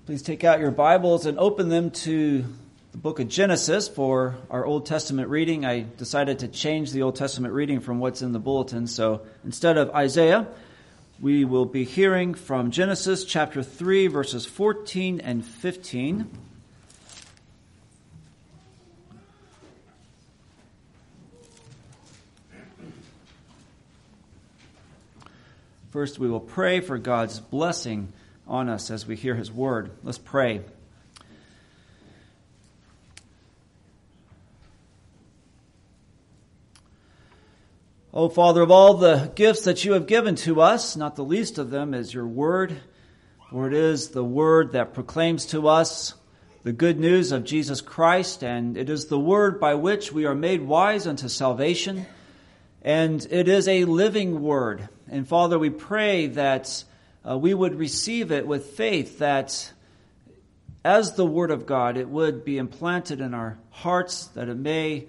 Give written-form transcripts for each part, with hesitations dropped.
Please take out your Bibles and open them to the book of Genesis for our Old Testament reading. I decided to change the Old Testament reading from what's in the bulletin, so instead of Isaiah, we will be hearing from Genesis chapter 3, verses 14 and 15. First, we will pray for God's blessing on us as we hear His word. Let's pray. O Father, of all the gifts that you have given to us, not the least of them is your word, for it is the word that proclaims to us the good news of Jesus Christ, and it is the word by which we are made wise unto salvation, and it is a living word. And Father, we pray that we would receive it with faith, that as the Word of God, it would be implanted in our hearts, that it may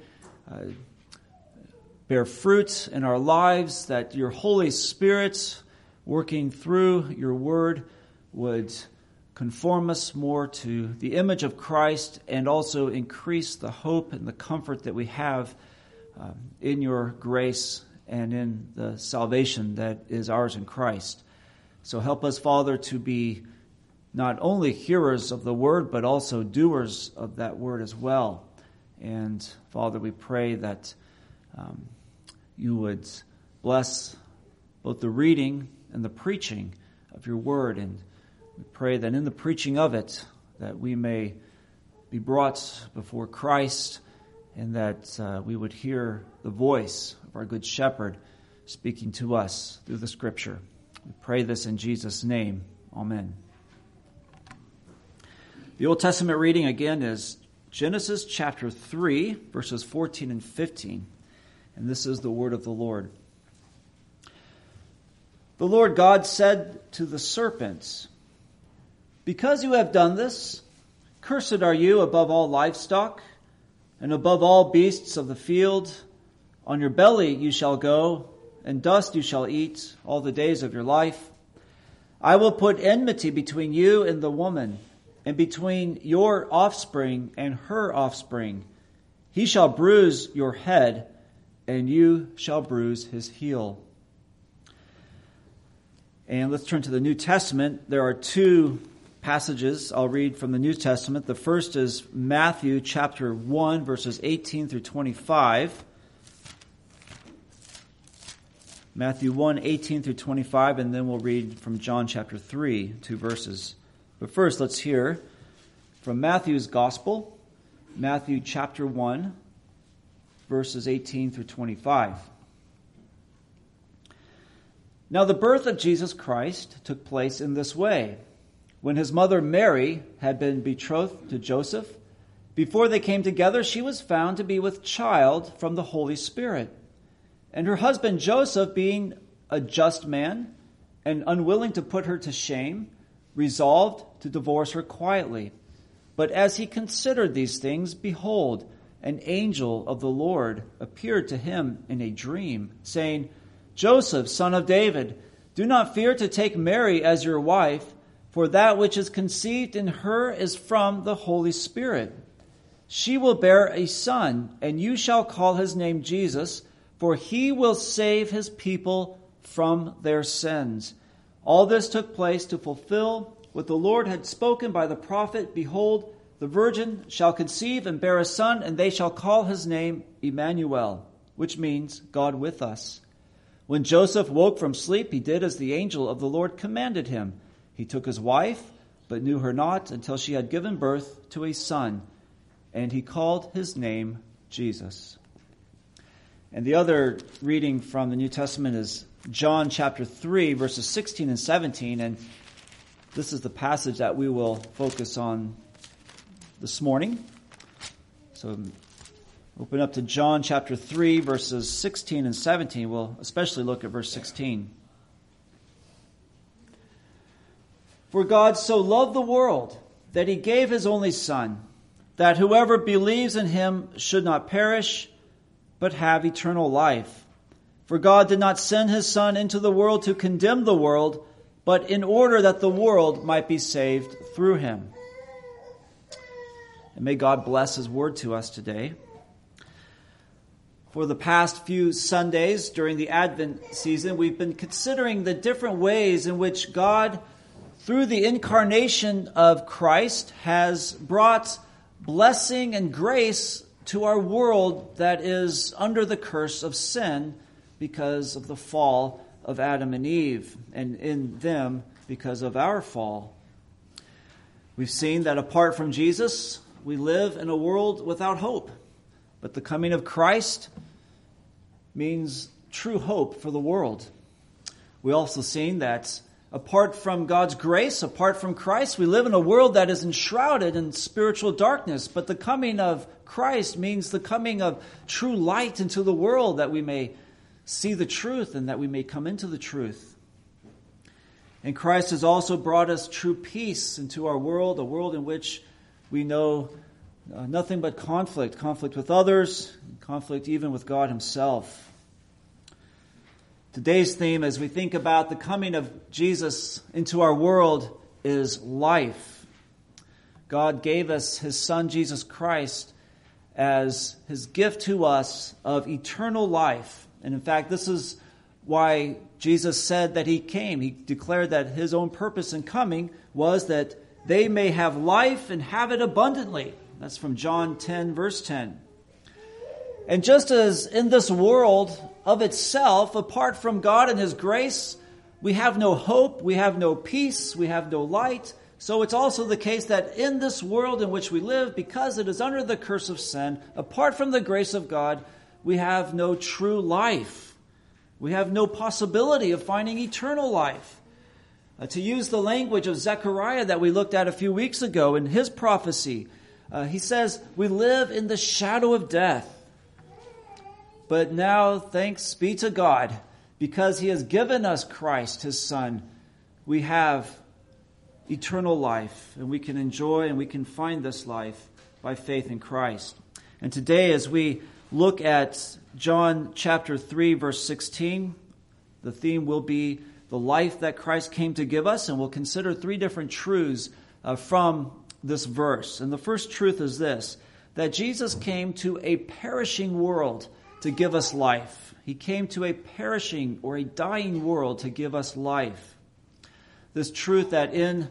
bear fruit in our lives, that your Holy Spirit, working through your Word, would conform us more to the image of Christ and also increase the hope and the comfort that we have in your grace and in the salvation that is ours in Christ. So help us, Father, to be not only hearers of the word, but also doers of that word as well. And Father, we pray that you would bless both the reading and the preaching of your word. And we pray that in the preaching of it, that we may be brought before Christ, and that we would hear the voice of our good shepherd speaking to us through the scripture. We pray this in Jesus' name. Amen. The Old Testament reading again is Genesis chapter 3, verses 14 and 15. And this is the word of the Lord. The Lord God said to the serpent, "Because you have done this, cursed are you above all livestock, and above all beasts of the field. On your belly you shall go, and dust you shall eat all the days of your life. I will put enmity between you and the woman, and between your offspring and her offspring. He shall bruise your head, and you shall bruise his heel." And let's turn to the New Testament. There are two passages I'll read from the New Testament. The first is Matthew chapter 1, verses 18 through 25. Matthew 1, 18 through 25, and then we'll read from John chapter 3, 2 verses. But first, let's hear from Matthew's Gospel, Matthew chapter 1, verses 18 through 25. Now the birth of Jesus Christ took place in this way. When his mother Mary had been betrothed to Joseph, before they came together, she was found to be with child from the Holy Spirit. And her husband Joseph, being a just man and unwilling to put her to shame, resolved to divorce her quietly. But as he considered these things, behold, an angel of the Lord appeared to him in a dream, saying, "Joseph, son of David, do not fear to take Mary as your wife, for that which is conceived in her is from the Holy Spirit. She will bear a son, and you shall call his name Jesus, for he will save his people from their sins." All this took place to fulfill what the Lord had spoken by the prophet. "Behold, the virgin shall conceive and bear a son, and they shall call his name Emmanuel," which means God with us. When Joseph woke from sleep, he did as the angel of the Lord commanded him. He took his wife, but knew her not until she had given birth to a son, and he called his name Jesus. And the other reading from the New Testament is John chapter 3, verses 16 and 17. And this is the passage that we will focus on this morning. So open up to John chapter 3, verses 16 and 17. We'll especially look at verse 16. "For God so loved the world that he gave his only Son, that whoever believes in him should not perish, but have eternal life. For God did not send his Son into the world to condemn the world, but in order that the world might be saved through him. And may God bless his word to us today. For the past few Sundays during the Advent season, we've been considering the different ways in which God, through the incarnation of Christ, has brought blessing and grace to our world that is under the curse of sin because of the fall of Adam and Eve, and in them because of our fall. We've seen that apart from Jesus, we live in a world without hope. But the coming of Christ means true hope for the world. We also seen that apart from God's grace, apart from Christ, we live in a world that is enshrouded in spiritual darkness. But the coming of Christ means the coming of true light into the world, that we may see the truth and that we may come into the truth. And Christ has also brought us true peace into our world, a world in which we know nothing but conflict with others, conflict even with God himself. Today's theme, as we think about the coming of Jesus into our world, is life. God gave us his Son, Jesus Christ, as his gift to us of eternal life. And in fact, this is why Jesus said that he came. He declared that his own purpose in coming was that they may have life and have it abundantly. That's from John 10, verse 10. And just as in this world of itself, apart from God and his grace, we have no hope, we have no peace, we have no light, so it's also the case that in this world in which we live, because it is under the curse of sin, apart from the grace of God, we have no true life. We have no possibility of finding eternal life. To use the language of Zechariah that we looked at a few weeks ago in his prophecy, he says, we live in the shadow of death. But now, thanks be to God, because he has given us Christ, his Son, we have eternal life, and we can enjoy and we can find this life by faith in Christ. And today, as we look at John chapter 3, verse 16, the theme will be the life that Christ came to give us, and we'll consider three different truths from this verse. And the first truth is this, that Jesus came to a perishing world to give us life. He came to a perishing or a dying world to give us life. This truth that in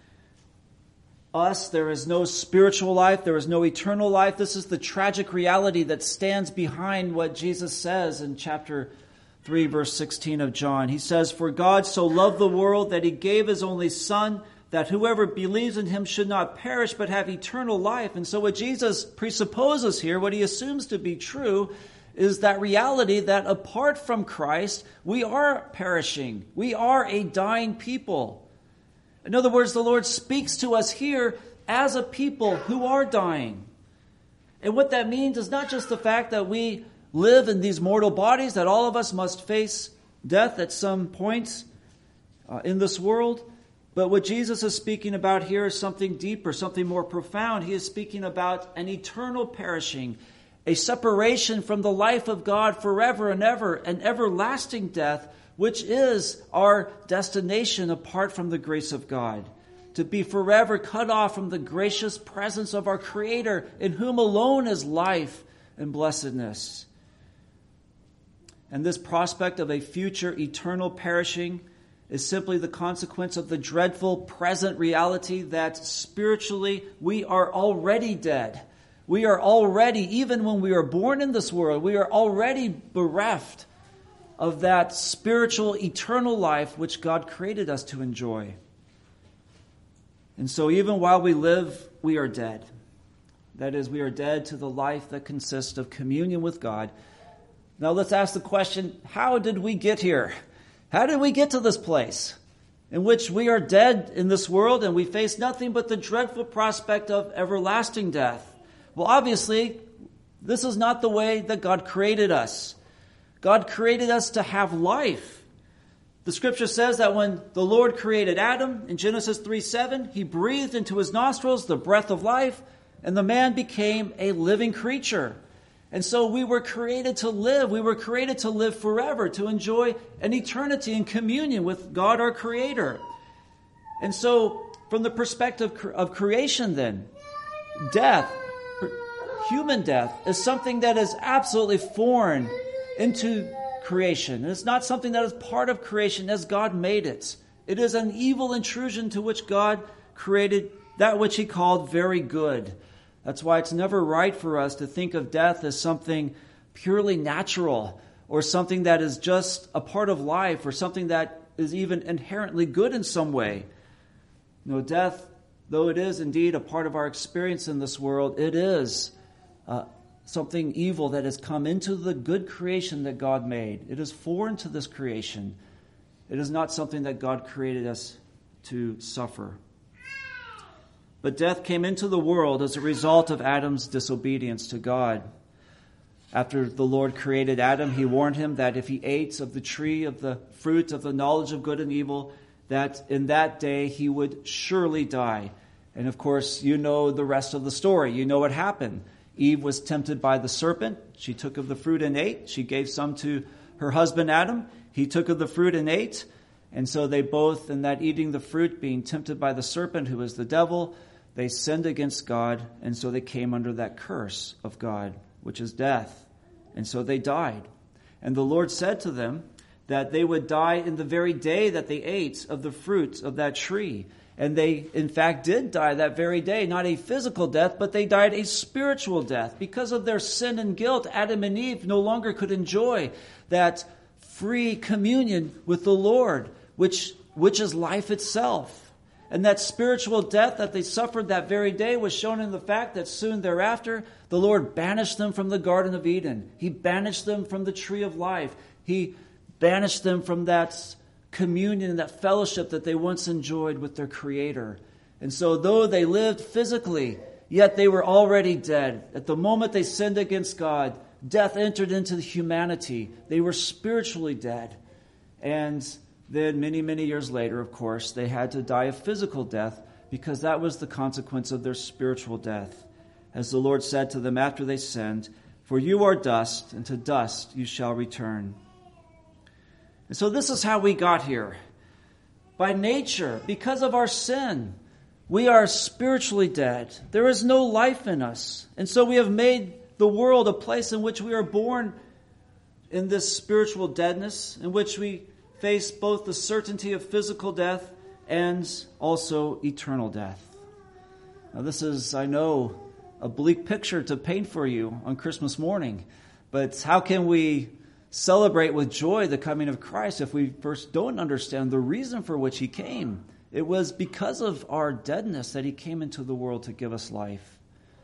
us there is no spiritual life, there is no eternal life. This is the tragic reality that stands behind what Jesus says in chapter 3, verse 16 of John. He says, "For God so loved the world that he gave his only Son, that whoever believes in him should not perish but have eternal life." And so what Jesus presupposes here, what he assumes to be true, is that reality that apart from Christ, we are perishing. We are a dying people. In other words, the Lord speaks to us here as a people who are dying. And what that means is not just the fact that we live in these mortal bodies, that all of us must face death at some point in this world, but what Jesus is speaking about here is something deeper, something more profound. He is speaking about an eternal perishing, a separation from the life of God forever and ever, an everlasting death, which is our destination apart from the grace of God. To be forever cut off from the gracious presence of our Creator, in whom alone is life and blessedness. And this prospect of a future eternal perishing is simply the consequence of the dreadful present reality that spiritually we are already dead. We are already, even when we are born in this world, we are already bereft of that spiritual eternal life which God created us to enjoy. And so even while we live, we are dead. That is, we are dead to the life that consists of communion with God. Now let's ask the question, how did we get here? How did we get to this place in which we are dead in this world and we face nothing but the dreadful prospect of everlasting death? Well, obviously, this is not the way that God created us. God created us to have life. The scripture says that when the Lord created Adam in Genesis 3:7, he breathed into his nostrils the breath of life, and the man became a living creature. And so we were created to live. We were created to live forever, to enjoy an eternity in communion with God our Creator. And so, from the perspective of creation then, death, human death, is something that is absolutely foreign into creation. It's not something that is part of creation as God made it. It is an evil intrusion to which God created that which he called very good. That's why it's never right for us to think of death as something purely natural or something that is just a part of life or something that is even inherently good in some way. No, death, though it is indeed a part of our experience in this world, it is something evil that has come into the good creation that God made. It is foreign to this creation. It is not something that God created us to suffer. But death came into the world as a result of Adam's disobedience to God. After the Lord created Adam, he warned him that if he ate of the tree of the fruit of the knowledge of good and evil, that in that day he would surely die. And of course, you know the rest of the story. You know what happened. Eve was tempted by the serpent. She took of the fruit and ate. She gave some to her husband Adam. He took of the fruit and ate. And so they both, in that eating the fruit, being tempted by the serpent, who is the devil, they sinned against God, and so they came under that curse of God, which is death. And so they died. And the Lord said to them that they would die in the very day that they ate of the fruit of that tree. And they, in fact, did die that very day, not a physical death, but they died a spiritual death. Because of their sin and guilt, Adam and Eve no longer could enjoy that free communion with the Lord, which is life itself. And that spiritual death that they suffered that very day was shown in the fact that soon thereafter, the Lord banished them from the Garden of Eden. He banished them from the tree of life. He banished them from that communion, that fellowship that they once enjoyed with their Creator. And so though they lived physically, yet they were already dead. At the moment they sinned against God, death entered into humanity. They were spiritually dead. And then many, many years later, of course, they had to die a physical death because that was the consequence of their spiritual death. As the Lord said to them after they sinned, "For you are dust, and to dust you shall return." And so this is how we got here. By nature, because of our sin, we are spiritually dead. There is no life in us. And so we have made the world a place in which we are born in this spiritual deadness, in which we face both the certainty of physical death and also eternal death. Now this is, I know, a bleak picture to paint for you on Christmas morning, but how can we celebrate with joy the coming of Christ if we first don't understand the reason for which he came? It was because of our deadness that he came into the world to give us life.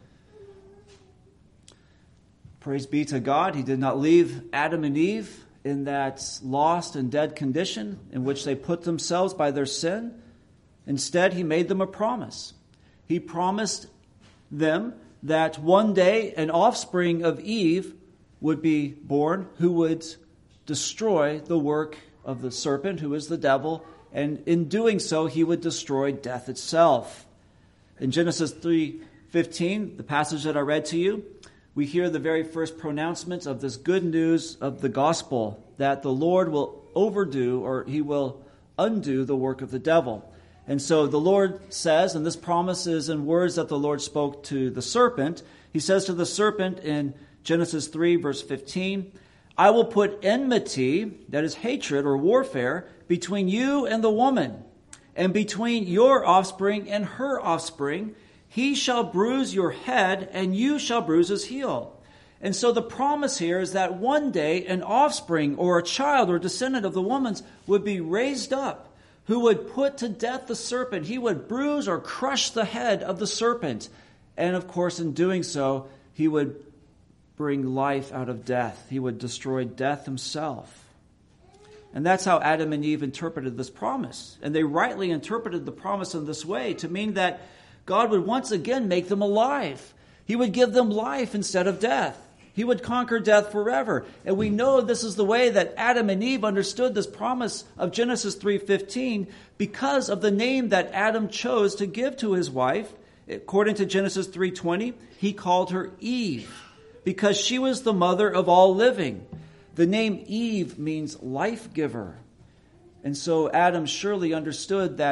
Praise be to God, he did not leave Adam and Eve in that lost and dead condition in which they put themselves by their sin. Instead, he made them a promise. He promised them that one day an offspring of Eve would be born who would destroy the work of the serpent, who is the devil, and in doing so, he would destroy death itself. In Genesis 3:15, the passage that I read to you, we hear the very first pronouncement of this good news of the gospel, that the Lord will overdo, or he will undo the work of the devil. And so the Lord says, and this promise is in words that the Lord spoke to the serpent. He says to the serpent in Genesis 3, verse 15, "I will put enmity," that is hatred or warfare, "between you and the woman, and between your offspring and her offspring. He shall bruise your head, and you shall bruise his heel." And so the promise here is that one day an offspring or a child or descendant of the woman's would be raised up, who would put to death the serpent. He would bruise or crush the head of the serpent. And of course, in doing so, he would bring life out of death. He would destroy death himself. And that's how Adam and Eve interpreted this promise. And they rightly interpreted the promise in this way, to mean that God would once again make them alive. He would give them life instead of death. He would conquer death forever. And we know this is the way that Adam and Eve understood this promise of Genesis 3:15 because of the name that Adam chose to give to his wife. According to Genesis 3:20, he called her Eve because she was the mother of all living. The name Eve means life giver. And so Adam surely understood that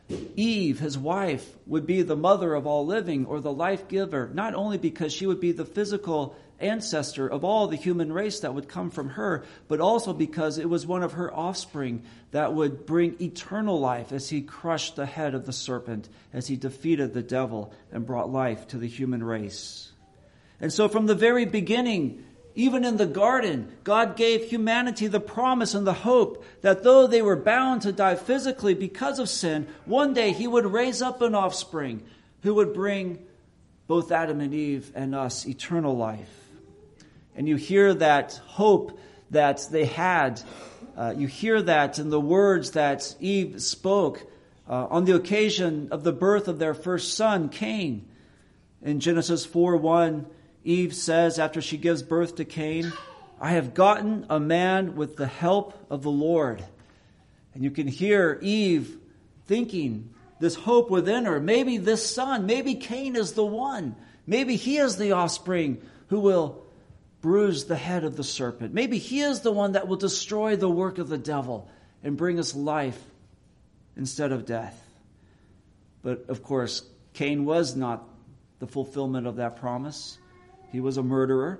Eve, his wife, would be the mother of all living, or the life giver, not only because she would be the physical ancestor of all the human race that would come from her, but also because it was one of her offspring that would bring eternal life as he crushed the head of the serpent, as he defeated the devil and brought life to the human race. And so from the very beginning, even in the garden, God gave humanity the promise and the hope that though they were bound to die physically because of sin, one day he would raise up an offspring who would bring both Adam and Eve and us eternal life. And you hear that hope that they had. You hear that in the words that Eve spoke on the occasion of the birth of their first son, Cain. In Genesis 4:1, Eve says, after she gives birth to Cain, "I have gotten a man with the help of the Lord." And you can hear Eve thinking this hope within her. Maybe this son, maybe Cain is the one. Maybe he is the offspring who will bruise the head of the serpent. Maybe he is the one that will destroy the work of the devil and bring us life instead of death. But of course, Cain was not the fulfillment of that promise. He was a murderer.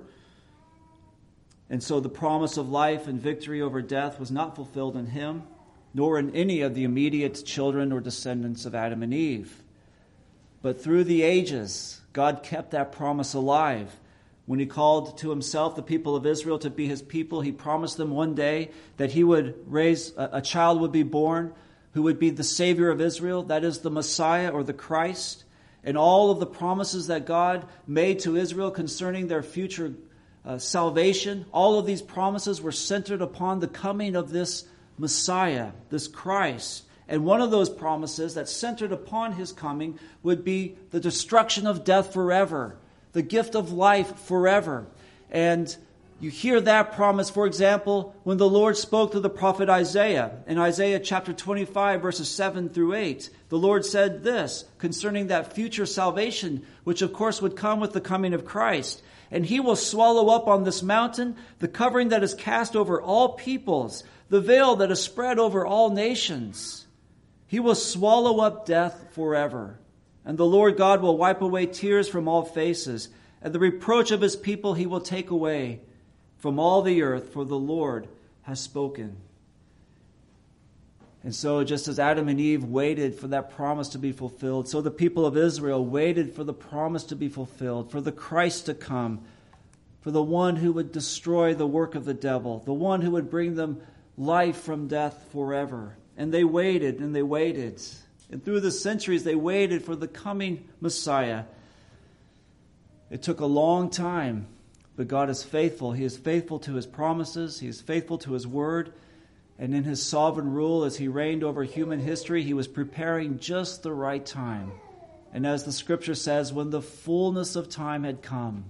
And so the promise of life and victory over death was not fulfilled in him, nor in any of the immediate children or descendants of Adam and Eve. But through the ages, God kept that promise alive. When he called to himself the people of Israel to be his people, he promised them one day that he would raise, a child would be born who would be the Savior of Israel, that is the Messiah or the Christ. And all of the promises that God made to Israel concerning their future salvation, all of these promises were centered upon the coming of this Messiah, this Christ. And one of those promises that centered upon his coming would be the destruction of death forever, the gift of life forever. And you hear that promise, for example, when the Lord spoke to the prophet Isaiah. In Isaiah chapter 25, verses 7 through 8, the Lord said this concerning that future salvation, which of course would come with the coming of Christ. "And he will swallow up on this mountain the covering that is cast over all peoples, the veil that is spread over all nations. He will swallow up death forever. And the Lord God will wipe away tears from all faces, and the reproach of his people he will take away from all the earth, for the Lord has spoken." And so just as Adam and Eve waited for that promise to be fulfilled, so the people of Israel waited for the promise to be fulfilled, for the Christ to come, for the one who would destroy the work of the devil, the one who would bring them life from death forever. And they waited and they waited. And through the centuries, they waited for the coming Messiah. It took a long time, but God is faithful. He is faithful to his promises. He is faithful to his word. And in his sovereign rule, as he reigned over human history, he was preparing just the right time. And as the scripture says, when the fullness of time had come,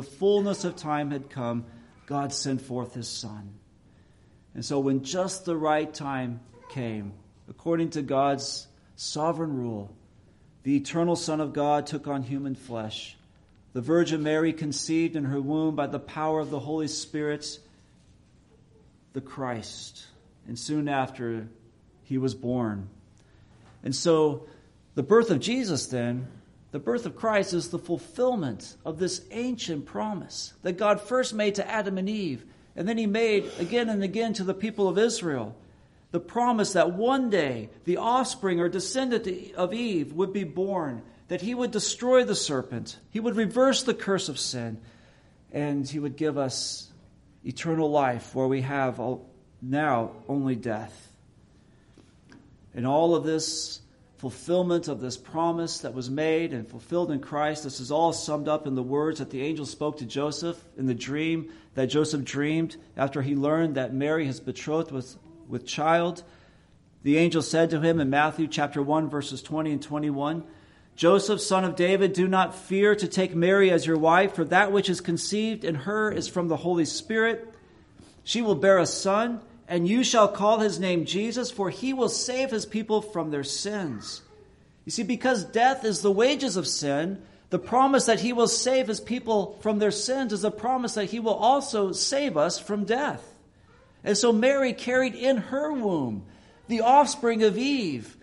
God sent forth his Son. And so when just the right time came, according to God's sovereign rule, the eternal Son of God took on human flesh. The Virgin Mary conceived in her womb by the power of the Holy Spirit, the Christ. And soon after, he was born. And so the birth of Jesus then, the birth of Christ, is the fulfillment of this ancient promise that God first made to Adam and Eve, and then he made again and again to the people of Israel. The promise that one day the offspring or descendant of Eve would be born, that he would destroy the serpent, he would reverse the curse of sin, and he would give us eternal life where we have now only death. And all of this fulfillment of this promise that was made and fulfilled in Christ, this is all summed up in the words that the angel spoke to Joseph in the dream that Joseph dreamed after he learned that Mary, his betrothed, was with child. The angel said to him in Matthew chapter 1, verses 20 and 21, "Joseph, son of David, do not fear to take Mary as your wife, for that which is conceived in her is from the Holy Spirit. She will bear a son, and you shall call his name Jesus, for he will save his people from their sins." You see, because death is the wages of sin, the promise that he will save his people from their sins is a promise that he will also save us from death. And so Mary carried in her womb the offspring of Eve,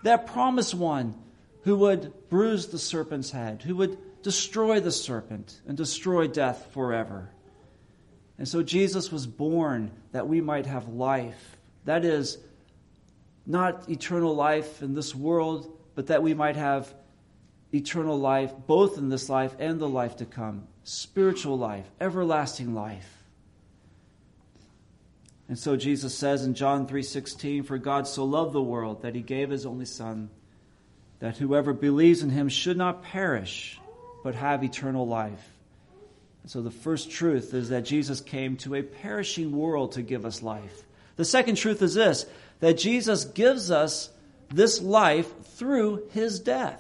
that promised one who would bruise the serpent's head, who would destroy the serpent and destroy death forever. And so Jesus was born that we might have life. That is, not eternal life in this world, but that we might have eternal life, both in this life and the life to come. Spiritual life, everlasting life. And so Jesus says in John 3:16, "For God so loved the world that he gave his only Son, that whoever believes in him should not perish, but have eternal life." And so the first truth is that Jesus came to a perishing world to give us life. The second truth is this, that Jesus gives us this life through his death.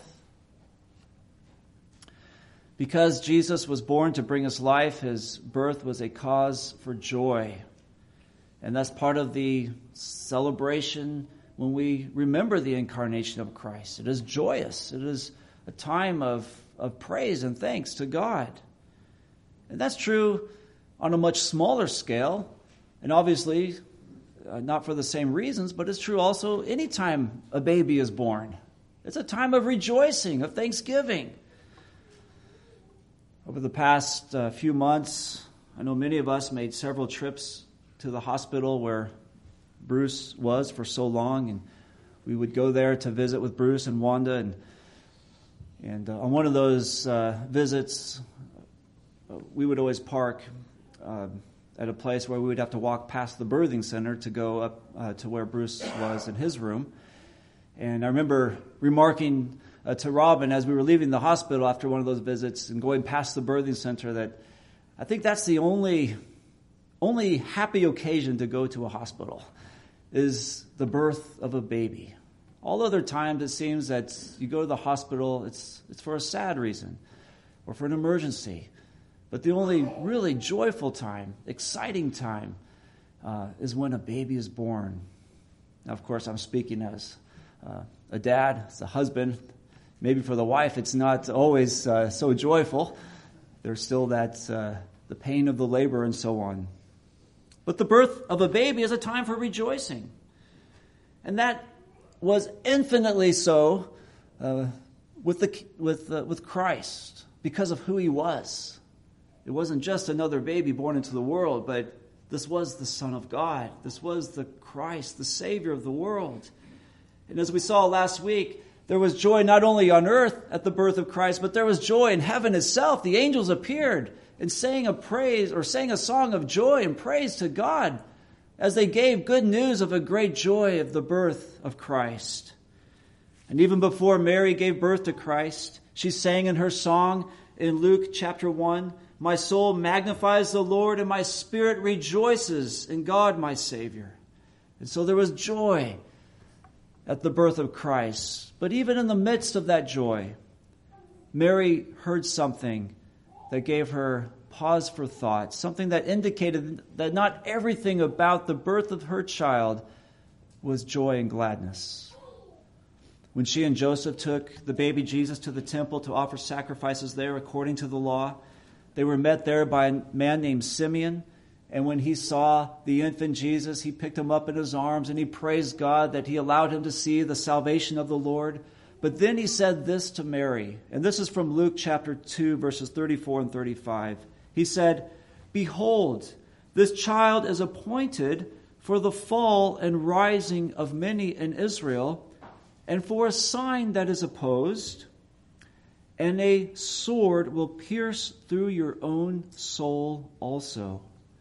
Because Jesus was born to bring us life, his birth was a cause for joy. And that's part of the celebration when we remember the incarnation of Christ. It is joyous. It is a time of praise and thanks to God. And that's true on a much smaller scale. And obviously, not for the same reasons, but it's true also anytime a baby is born. It's a time of rejoicing, of thanksgiving. Over the past few months, I know many of us made several trips to the hospital where Bruce was for so long, and we would go there to visit with Bruce and Wanda, and on one of those visits, we would always park at a place where we would have to walk past the birthing center to go up to where Bruce was in his room. And I remember remarking to Robin as we were leaving the hospital after one of those visits and going past the birthing center that I think that's the only happy occasion to go to a hospital is the birth of a baby. All other times it seems that you go to the hospital, it's for a sad reason or for an emergency. But the only really joyful time, exciting time, is when a baby is born. Now, of course, I'm speaking as a dad, as a husband. Maybe for the wife, it's not always so joyful. There's still that the pain of the labor and so on. But the birth of a baby is a time for rejoicing. And that was infinitely so with Christ because of who he was. It wasn't just another baby born into the world, but this was the Son of God. This was the Christ, the Savior of the world. And as we saw last week, there was joy not only on earth at the birth of Christ, but there was joy in heaven itself. The angels appeared and sang a song of joy and praise to God as they gave good news of a great joy of the birth of Christ. And even before Mary gave birth to Christ, she sang in her song in Luke chapter 1, "My soul magnifies the Lord, and my spirit rejoices in God my Savior." And so there was joy at the birth of Christ. But even in the midst of that joy, Mary heard something that gave her pause for thought, something that indicated that not everything about the birth of her child was joy and gladness. When she and Joseph took the baby Jesus to the temple to offer sacrifices there according to the law, they were met there by a man named Simeon. And when he saw the infant Jesus, he picked him up in his arms and he praised God that he allowed him to see the salvation of the Lord. But then he said this to Mary, and this is from Luke chapter 2, verses 34 and 35. He said, "Behold, this child is appointed for the fall and rising of many in Israel, and for a sign that is opposed, and a sword will pierce through your own soul also."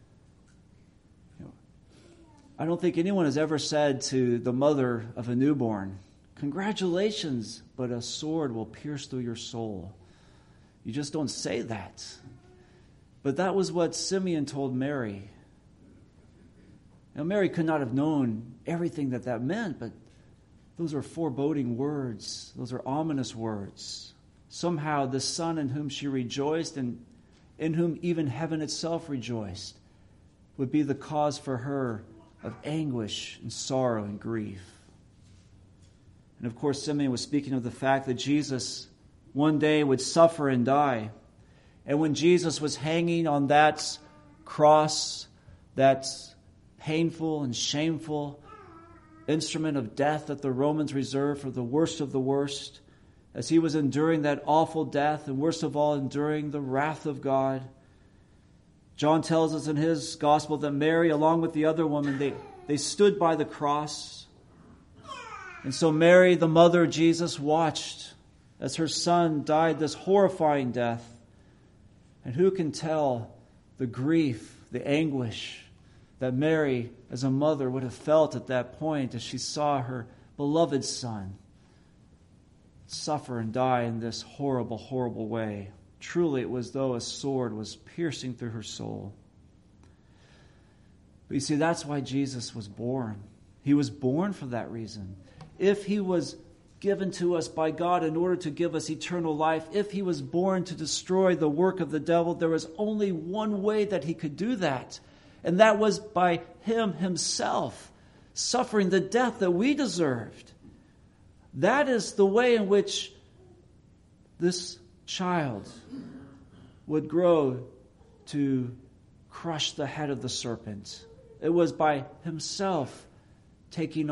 I don't think anyone has ever said to the mother of a newborn, "Congratulations, but a sword will pierce through your soul." You just don't say that. But that was what Simeon told Mary. Now, Mary could not have known everything that meant, but those are foreboding words. Those are ominous words. Somehow the Son in whom she rejoiced and in whom even heaven itself rejoiced would be the cause for her of anguish and sorrow and grief. And of course, Simeon was speaking of the fact that Jesus one day would suffer and die. And when Jesus was hanging on that cross, that's painful and shameful, instrument of death that the Romans reserved for the worst of the worst, as he was enduring that awful death, and worst of all, enduring the wrath of God. John tells us in his gospel that Mary, along with the other woman, they stood by the cross. And so Mary, the mother of Jesus, watched as her son died this horrifying death. And who can tell the grief, the anguish that Mary, as a mother, would have felt at that point as she saw her beloved son suffer and die in this horrible, horrible way. Truly, it was as though a sword was piercing through her soul. But you see, that's why Jesus was born. He was born for that reason. If he was given to us by God in order to give us eternal life, if he was born to destroy the work of the devil, there was only one way that he could do that. And that was by him himself suffering the death that we deserved. That is the way in which this child would grow to crush the head of the serpent. It was by himself taking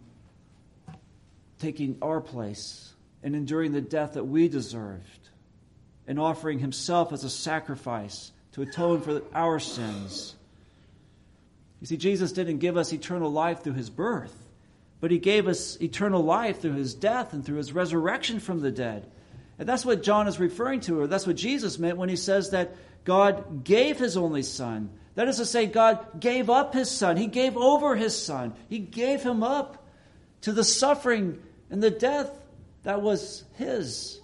our place and enduring the death that we deserved and offering himself as a sacrifice to atone for our sins. You see, Jesus didn't give us eternal life through his birth, but he gave us eternal life through his death and through his resurrection from the dead. And that's what John is referring to, or that's what Jesus meant when he says that God gave his only son. That is to say, God gave up his son. He gave over his son. He gave him up to the suffering and the death that was his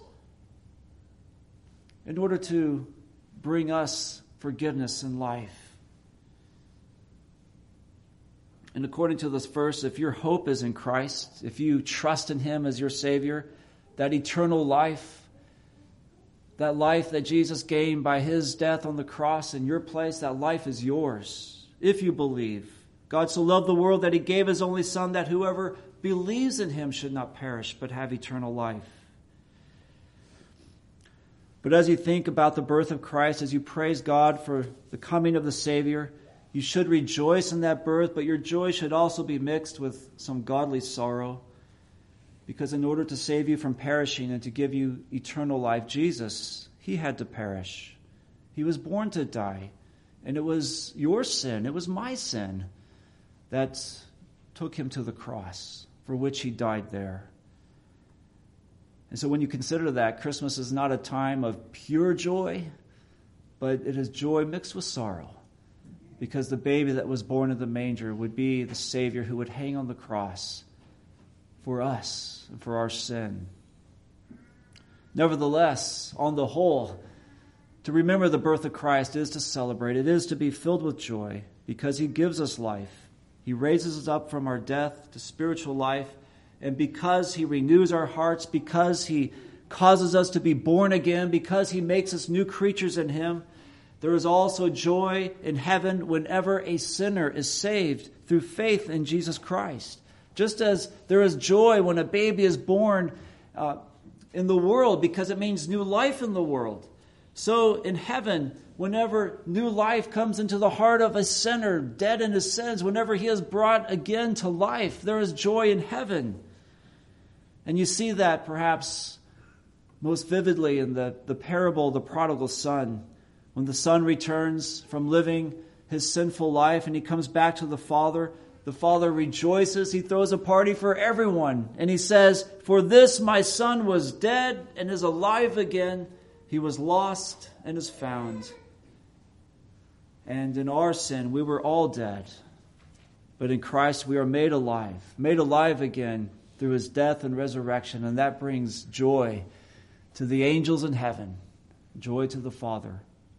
in order to bring us forgiveness and life. And according to this verse, if your hope is in Christ, if you trust in him as your Savior, that eternal life, that life that Jesus gained by his death on the cross in your place, that life is yours, if you believe. God so loved the world that he gave his only Son, that whoever believes in him should not perish, but have eternal life. But as you think about the birth of Christ, as you praise God for the coming of the Savior, you should rejoice in that birth, but your joy should also be mixed with some godly sorrow. Because in order to save you from perishing and to give you eternal life, Jesus, he had to perish. He was born to die. And it was your sin, it was my sin, that took him to the cross, for which he died there. And so when you consider that, Christmas is not a time of pure joy, but it is joy mixed with sorrow. Because the baby that was born in the manger would be the Savior who would hang on the cross for us and for our sin. Nevertheless, on the whole, to remember the birth of Christ is to celebrate. It is to be filled with joy because he gives us life. He raises us up from our death to spiritual life. And because he renews our hearts, because he causes us to be born again, because he makes us new creatures in him, there is also joy in heaven whenever a sinner is saved through faith in Jesus Christ. Just as there is joy when a baby is born in the world because it means new life in the world. So in heaven, whenever new life comes into the heart of a sinner dead in his sins, whenever he is brought again to life, there is joy in heaven. And you see that perhaps most vividly in the parable of the prodigal son. When the son returns from living his sinful life and he comes back to the father rejoices. He throws a party for everyone. And he says, "For this my son was dead and is alive again. He was lost and is found." And in our sin, we were all dead. But in Christ, we are made alive again through his death and resurrection. And that brings joy to the angels in heaven, joy to the Father.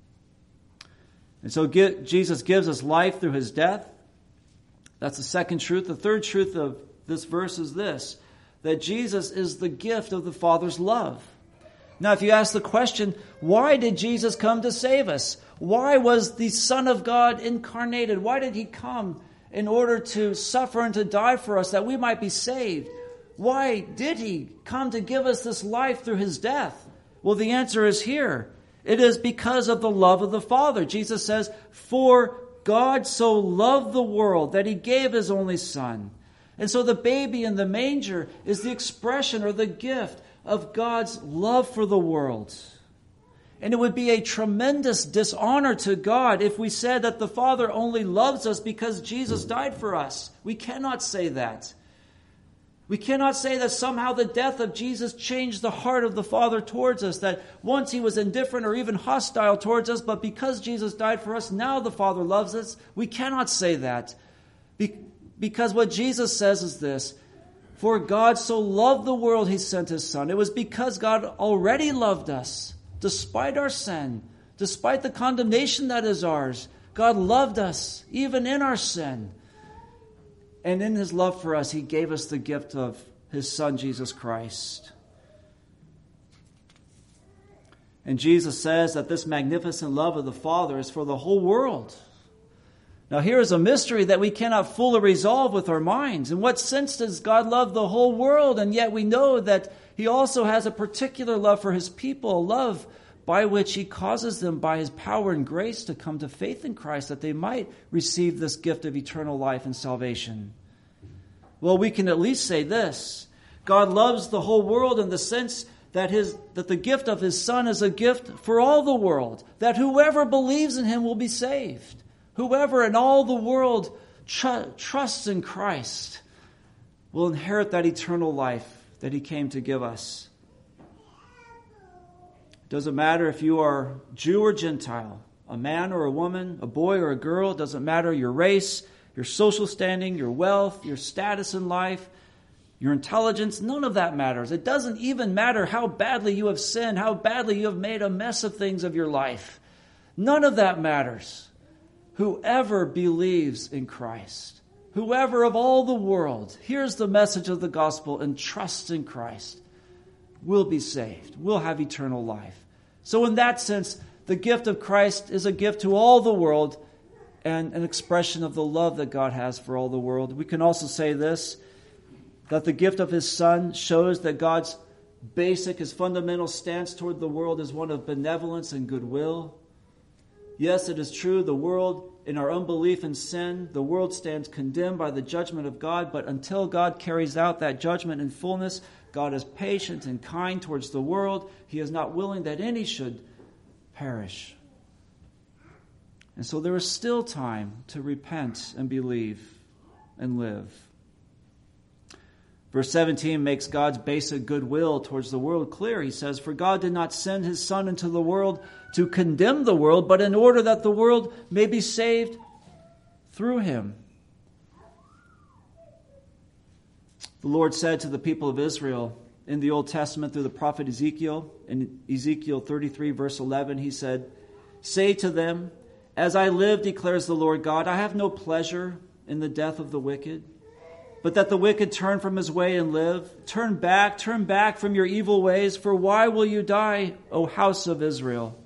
And so Jesus gives us life through his death. That's the second truth. The third truth of this verse is this, that Jesus is the gift of the Father's love. Now, if you ask the question, why did Jesus come to save us? Why was the Son of God incarnated? Why did he come in order to suffer and to die for us that we might be saved? Why did he come to give us this life through his death? Well, the answer is here. It is because of the love of the Father. Jesus says, "For God so loved the world that he gave his only Son, And so the baby in the manger is the expression or the gift of God's love for the world. And it would be a tremendous dishonor to God if we said that the Father only loves us because Jesus died for us. We cannot say that. We cannot say that somehow the death of Jesus changed the heart of the Father towards us, that once he was indifferent or even hostile towards us, but because Jesus died for us, now the Father loves us. We cannot say that. Because what Jesus says is this: for God so loved the world, he sent his Son. It was because God already loved us, despite our sin, despite the condemnation that is ours. God loved us, even in our sin. And in his love for us, he gave us the gift of his Son, Jesus Christ. And Jesus says that this magnificent love of the Father is for the whole world. Now here is a mystery that we cannot fully resolve with our minds. In what sense does God love the whole world? And yet we know that he also has a particular love for his people, a love by which he causes them by his power and grace to come to faith in Christ, that they might receive this gift of eternal life and salvation. Well, we can at least say this: God loves the whole world in the sense that the gift of his Son is a gift for all the world, that whoever believes in him will be saved. Whoever in all the world trusts in Christ will inherit that eternal life that he came to give us. It doesn't matter if you are Jew or Gentile, a man or a woman, a boy or a girl. It doesn't matter your race, your social standing, your wealth, your status in life, your intelligence. None of that matters. It doesn't even matter how badly you have sinned, how badly you have made a mess of things of your life. None of that matters. Whoever believes in Christ, whoever of all the world hears the message of the gospel and trusts in Christ, will be saved, will have eternal life. So in that sense, the gift of Christ is a gift to all the world and an expression of the love that God has for all the world. We can also say this, that the gift of his Son shows that God's basic, his fundamental stance toward the world is one of benevolence and goodwill. Yes, it is true, the world, in our unbelief and sin, the world stands condemned by the judgment of God, but until God carries out that judgment in fullness, God is patient and kind towards the world. He is not willing that any should perish. And so there is still time to repent and believe and live. Verse 17 makes God's basic goodwill towards the world clear. He says, "For God did not send his Son into the world to condemn the world, but in order that the world may be saved through him." The Lord said to the people of Israel in the Old Testament through the prophet Ezekiel, in Ezekiel 33 verse 11, he said, "Say to them, as I live, declares the Lord God, I have no pleasure in the death of the wicked, but that the wicked turn from his way and live. Turn back from your evil ways, for why will you die, O house of Israel?"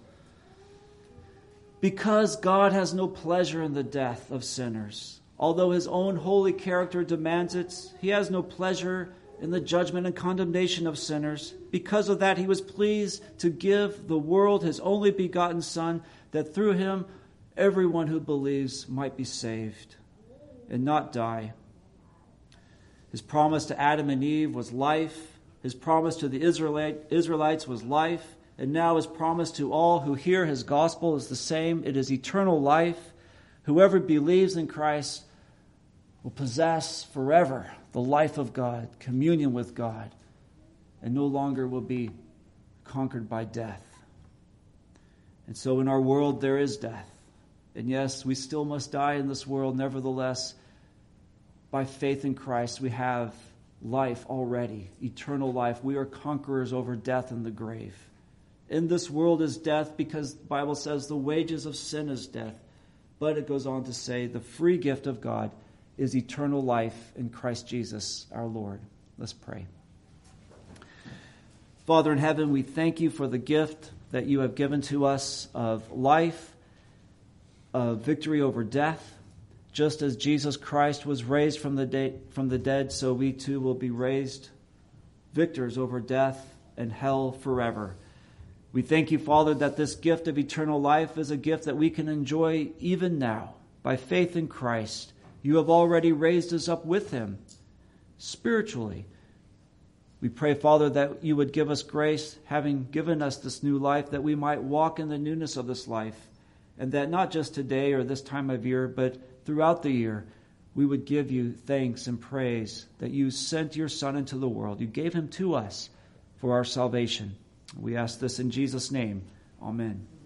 Because God has no pleasure in the death of sinners. Although his own holy character demands it, he has no pleasure in the judgment and condemnation of sinners. Because of that, he was pleased to give the world his only begotten Son, that through him everyone who believes might be saved and not die. His promise to Adam and Eve was life. His promise to the Israelites was life. And now his promise to all who hear his gospel is the same. It is eternal life. Whoever believes in Christ will possess forever the life of God, communion with God, and no longer will be conquered by death. And so in our world there is death. And yes, we still must die in this world. Nevertheless, by faith in Christ, we have life already, eternal life. We are conquerors over death and the grave. In this world is death because the Bible says the wages of sin is death. But it goes on to say the free gift of God is eternal life in Christ Jesus our Lord. Let's pray. Father in heaven, we thank you for the gift that you have given to us of life, of victory over death. Just as Jesus Christ was raised from the dead, so we too will be raised victors over death and hell forever. We thank you, Father, that this gift of eternal life is a gift that we can enjoy even now. By faith in Christ, you have already raised us up with him. spiritually. We pray, Father, that you would give us grace, having given us this new life, that we might walk in the newness of this life, and that not just today or this time of year, but throughout the year, we would give you thanks and praise that you sent your Son into the world. You gave him to us for our salvation. We ask this in Jesus' name. Amen.